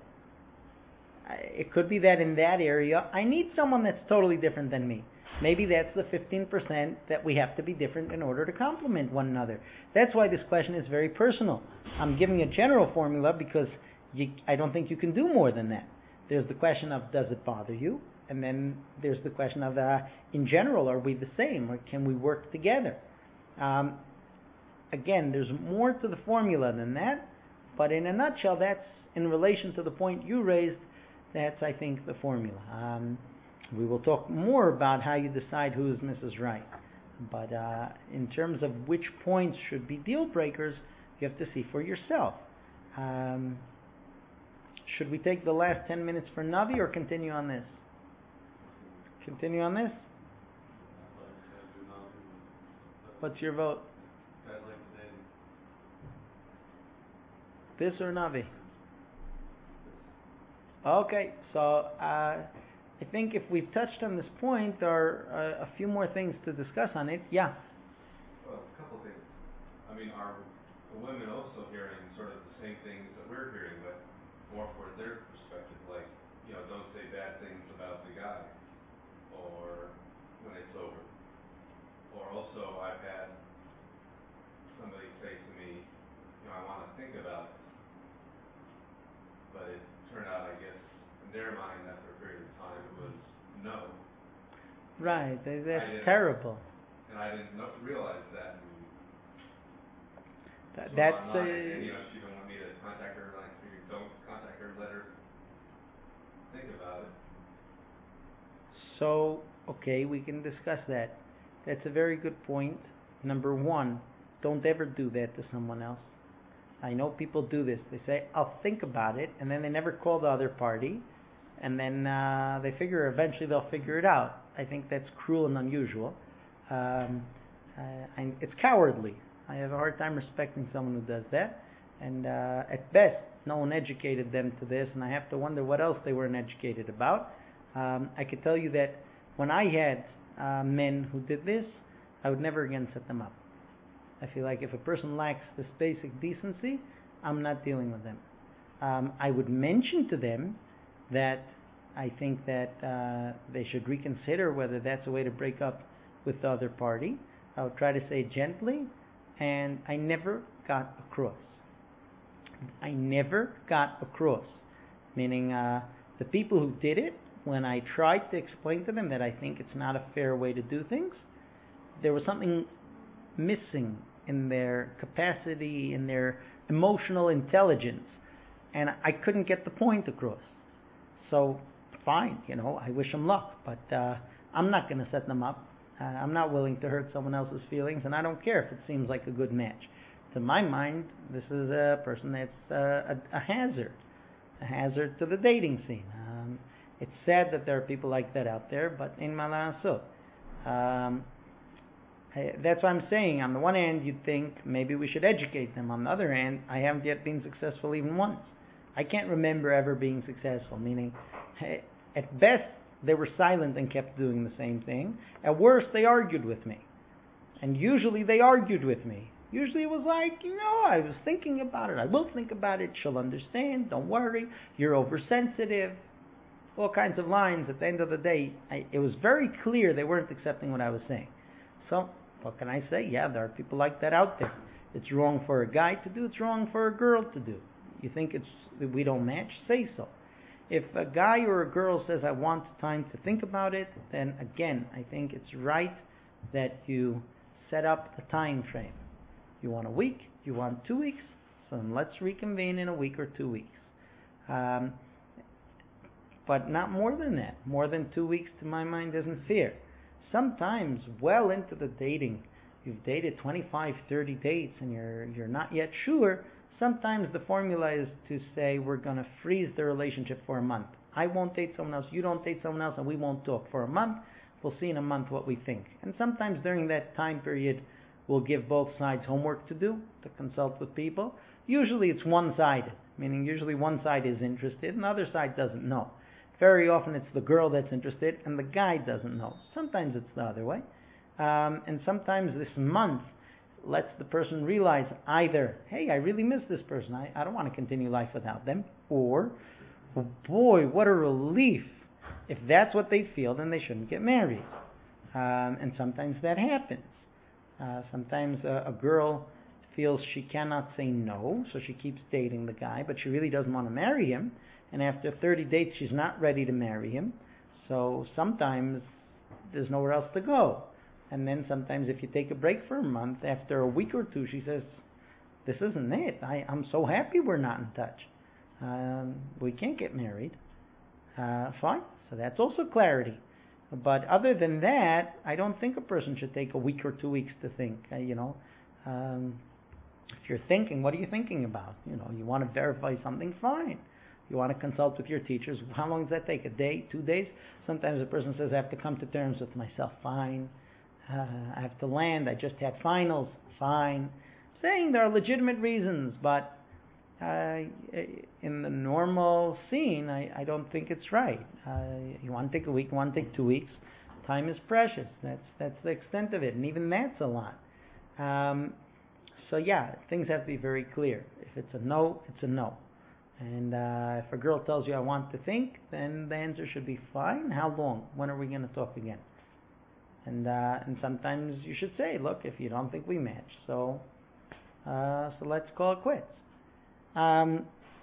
It could be that in that area, I need someone that's totally different than me. Maybe that's the fifteen percent that we have to be different in order to complement one another. That's why this question is very personal. I'm giving a general formula because you, I don't think you can do more than that. There's the question of, does it bother you? And then there's the question of, uh, in general, are we the same? Or can we work together? Um, again, there's more to the formula than that. But in a nutshell, that's in relation to the point you raised. That's, I think, the formula. Um, we will talk more about how you decide who is Missus Right. But uh, in terms of which points should be deal breakers, you have to see for yourself. Um, should we take the last ten minutes for Navi or continue on this? Continue on this? What's your vote? This or Navi? Okay, so uh, I think if we've touched on this point, there are uh, a few more things to discuss on it. Yeah? Well, a couple things. I mean, are the women also hearing sort of the same things that we're hearing, but more for their perspective? Like, you know, don't say bad things about the guy, or when it's over. Or also, I've had somebody say to me, you know, I want to think about it. But it turned out, I guess, in their mind, after a period of time, it was no. Right, that's terrible. And I didn't know, realize that. And Th- so that's online, uh, and, you know, she didn't want me to contact her. Like, you don't contact her. Let her think about it. So, okay, we can discuss that. That's a very good point. Number one, don't ever do that to someone else. I know people do this. They say, I'll think about it, and then they never call the other party, and then uh, they figure eventually they'll figure it out. I think that's cruel and unusual. Um, uh, and it's cowardly. I have a hard time respecting someone who does that. And uh, at best, no one educated them to this, and I have to wonder what else they weren't educated about. Um, I could tell you that when I had uh, men who did this, I would never again set them up. I feel like if a person lacks this basic decency, I'm not dealing with them. Um, I would mention to them that I think that uh, they should reconsider whether that's a way to break up with the other party. I would try to say it gently, and I never got across. I never got across. Meaning uh, the people who did it, when I tried to explain to them that I think it's not a fair way to do things, there was something missing in their capacity, in their emotional intelligence, and I couldn't get the point across. So, fine, you know, I wish them luck, but uh, I'm not going to set them up. Uh, I'm not willing to hurt someone else's feelings, and I don't care if it seems like a good match. To my mind, this is a person that's uh, a, a hazard, a hazard to the dating scene. Um, it's sad that there are people like that out there, but in Malasot. Um, I, that's what I'm saying. On the one hand, you'd think maybe we should educate them. On the other hand, I haven't yet been successful even once. I can't remember ever being successful, meaning at best they were silent and kept doing the same thing. At worst, they argued with me. And usually they argued with me. Usually it was like, you know, I was thinking about it. I will think about it. She'll understand. Don't worry. You're oversensitive. All kinds of lines. At the end of the day, I, it was very clear they weren't accepting what I was saying. So, what can I say? Yeah, there are people like that out there. It's wrong for a guy to do. It's wrong for a girl to do. You think it's we don't match? Say so. If a guy or a girl says, I want time to think about it, then again, I think it's right that you set up a time frame. You want a week? You want two weeks? So then let's reconvene in a week or two weeks. Um, but not more than that. More than two weeks, to my mind, isn't fair. Sometimes, well into the dating, you've dated twenty-five, thirty dates, and you're you're not yet sure. Sometimes the formula is to say we're going to freeze the relationship for a month. I won't date someone else, you don't date someone else, and we won't talk for a month. We'll see in a month what we think. And sometimes during that time period, we'll give both sides homework to do, to consult with people. Usually it's one-sided, meaning usually one side is interested and the other side doesn't know. Very often it's the girl that's interested and the guy doesn't know. Sometimes it's the other way. Um, and sometimes this month lets the person realize either, hey, I really miss this person. I, I don't want to continue life without them. Or, oh boy, what a relief. If that's what they feel, then they shouldn't get married. Um, and sometimes that happens. Uh, sometimes a, a girl feels she cannot say no, so she keeps dating the guy, but she really doesn't want to marry him. And after thirty dates, she's not ready to marry him. So sometimes there's nowhere else to go. And then sometimes if you take a break for a month, after a week or two, she says, this isn't it. I, I'm so happy we're not in touch. Um, we can't get married. Uh, fine. So that's also clarity. But other than that, I don't think a person should take a week or two weeks to think. Uh, you know, um, if you're thinking, what are you thinking about? You know, you want to verify something, fine. You want to consult with your teachers. How long does that take? A day, two days? Sometimes a person says, I have to come to terms with myself. Fine. Uh, I have to land. I just had finals. Fine. Saying there are legitimate reasons, but uh, in the normal scene, I, I don't think it's right. Uh, you want to take a week, you want to take two weeks. Time is precious. That's that's the extent of it, and even that's a lot. Um, so yeah, things have to be very clear. If it's a no, it's a no. And uh, if a girl tells you I want to think, then the answer should be fine. How long? When are we going to talk again? And uh, and sometimes you should say, look, if you don't think we match, so uh, so let's call it quits. Um,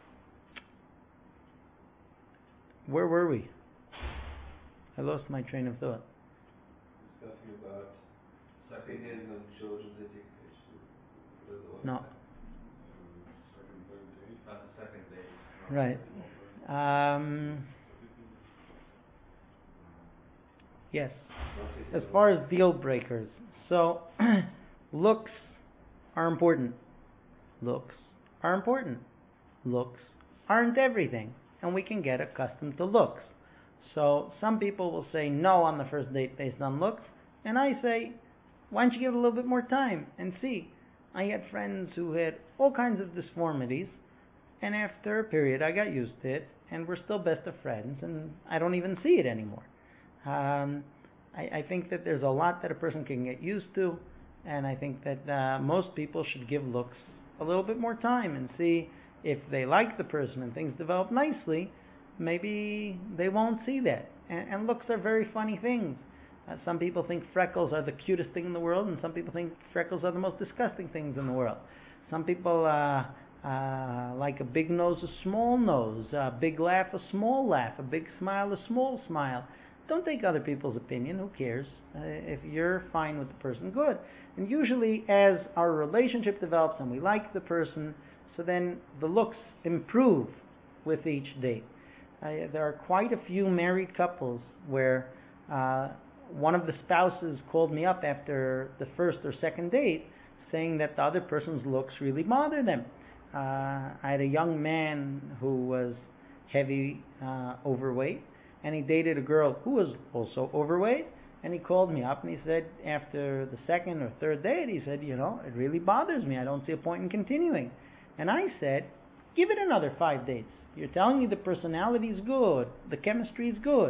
where were we? I lost my train of thought. Discussing about opinions on children's education. No. About the second date. Right. Um, yes. As far as deal breakers, so looks are important. Looks are important. Looks aren't everything, and we can get accustomed to looks. So some people will say no on the first date based on looks, and I say, why don't you give it a little bit more time and see? I had friends who had all kinds of disformities, and after a period I got used to it, and we're still best of friends, and I don't even see it anymore. Um, I, I think that there's a lot that a person can get used to, and I think that uh, most people should give looks a little bit more time and see if they like the person and things develop nicely. Maybe they won't see that. And, and looks are very funny things. Uh, some people think freckles are the cutest thing in the world, and some people think freckles are the most disgusting things in the world. Some people uh, uh, like a big nose, a small nose, a big laugh, a small laugh, a big smile, a small smile. Don't take other people's opinion. Who cares? Uh, if you're fine with the person, good. And usually as our relationship develops and we like the person, so then the looks improve with each date. Uh, there are quite a few married couples where uh, one of the spouses called me up after the first or second date saying that the other person's looks really bother them. Uh, I had a young man who was heavy, uh, overweight, and he dated a girl who was also overweight, and he called me up and he said after the second or third date, he said, you know, it really bothers me. I don't see a point in continuing. And I said, give it another five dates. You're telling me the personality is good, the chemistry is good.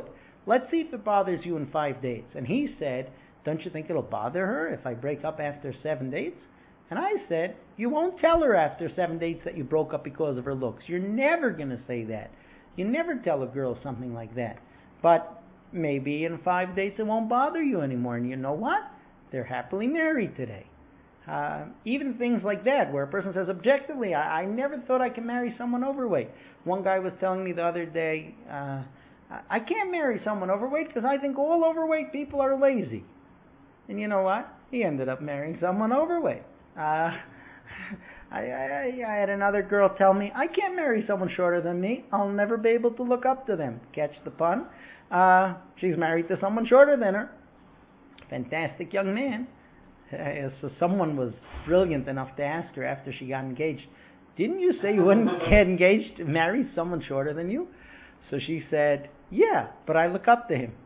let's see if it bothers you in five dates. And he said, don't you think it'll bother her if I break up after seven dates? And I said, you won't tell her after seven dates that you broke up because of her looks. You're never going to say that. You never tell a girl something like that. But maybe in five dates it won't bother you anymore. And you know what? They're happily married today. Uh, even things like that, where a person says, objectively, I, I never thought I could marry someone overweight. One guy was telling me the other day, uh, I can't marry someone overweight because I think all overweight people are lazy. And you know what? He ended up marrying someone overweight. Uh, I, I, I had another girl tell me, I can't marry someone shorter than me. I'll never be able to look up to them. Catch the pun? Uh, she's married to someone shorter than her. Fantastic young man. Uh, so someone was brilliant enough to ask her after she got engaged, didn't you say you wouldn't get engaged to marry someone shorter than you? So she said, yeah, but I look up to him.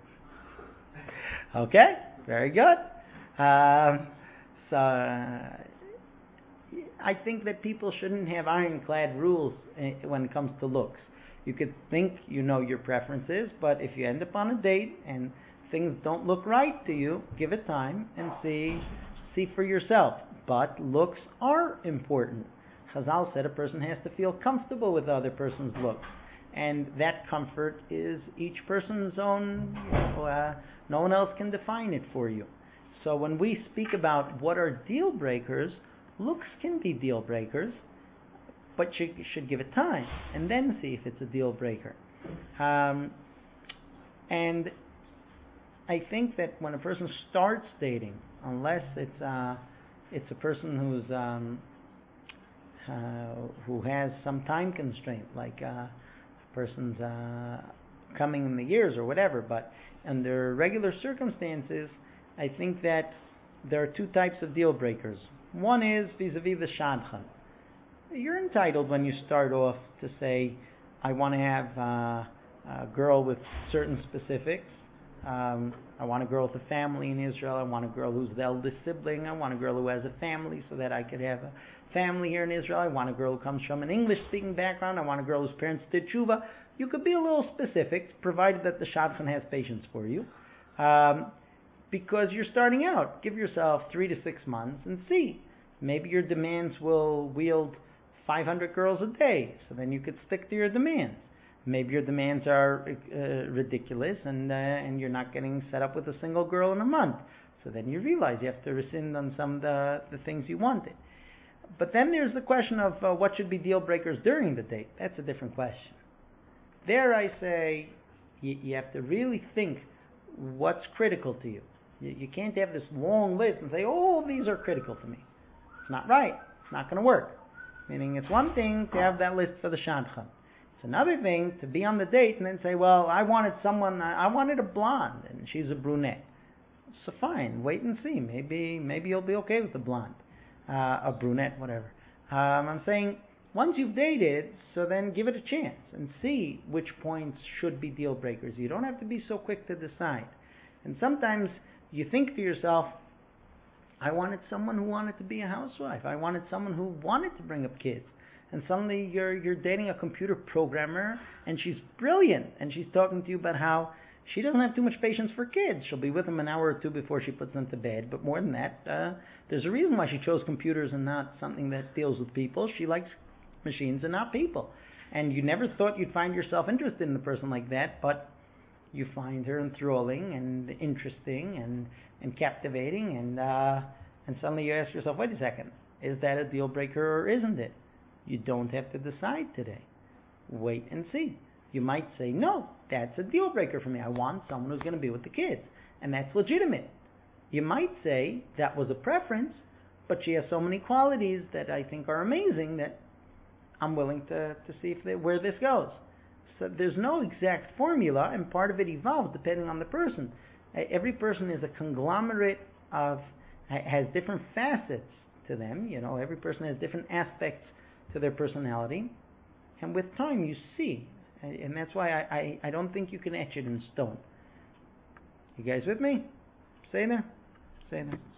Okay, very good. Uh, so uh, I think that people shouldn't have ironclad rules when it comes to looks. You could think you know your preferences, but if you end up on a date and things don't look right to you, give it time and see see for yourself. But looks are important. Chazal said a person has to feel comfortable with the other person's looks. And that comfort is each person's own, you know, uh, no one else can define it for you. So when we speak about what are deal breakers, looks can be deal breakers, but you should give it time and then see if it's a deal breaker. Um, and I think that when a person starts dating, unless it's uh, it's a person who's um, uh, who has some time constraint, like uh, a person's uh, coming in the years or whatever, but under regular circumstances, I think that there are two types of deal breakers. One is vis-a-vis the shadchan. You're entitled when you start off to say, I want to have uh, a girl with certain specifics. Um, I want a girl with a family in Israel. I want a girl who's the eldest sibling. I want a girl who has a family so that I could have a family here in Israel. I want a girl who comes from an English-speaking background. I want a girl whose parents did tshuva. You could be a little specific, provided that the shadchan has patience for you. Um, because you're starting out. Give yourself three to six months and see. Maybe your demands will wield five hundred girls a day, so then you could stick to your demands. Maybe your demands are uh, ridiculous and uh, and you're not getting set up with a single girl in a month. So then you realize you have to rescind on some of the, the things you wanted. But then there's the question of uh, what should be deal breakers during the date. That's a different question. There I say you, you have to really think what's critical to you. you. You can't have this long list and say, oh, these are critical to me. It's not right. It's not going to work. Meaning it's one thing to have that list for the shadchan. It's another thing to be on the date and then say, well, I wanted someone, I wanted a blonde, and she's a brunette. So fine, wait and see. Maybe maybe you'll be okay with the blonde, uh, a brunette, whatever. Um, I'm saying, once you've dated, so then give it a chance and see which points should be deal breakers. You don't have to be so quick to decide. And sometimes you think to yourself, I wanted someone who wanted to be a housewife. I wanted someone who wanted to bring up kids. And suddenly you're you're dating a computer programmer, and she's brilliant, and she's talking to you about how she doesn't have too much patience for kids. She'll be with them an hour or two before she puts them to bed. But more than that, uh, there's a reason why she chose computers and not something that deals with people. She likes machines and not people. And you never thought you'd find yourself interested in a person like that, but you find her enthralling and interesting and, and captivating, and uh, and suddenly you ask yourself, wait a second, is that a deal breaker or isn't it? You don't have to decide today. Wait and see. You might say, no, that's a deal breaker for me. I want someone who's going to be with the kids. And that's legitimate. You might say, that was a preference, but she has so many qualities that I think are amazing that I'm willing to, to see if they, where this goes. So there's no exact formula, and part of it evolves depending on the person. Every person is a conglomerate of, has different facets to them. You know, every person has different aspects to their personality, and with time you see, and that's why I, I, I don't think you can etch it in stone. You guys with me? Stay there? Stay there.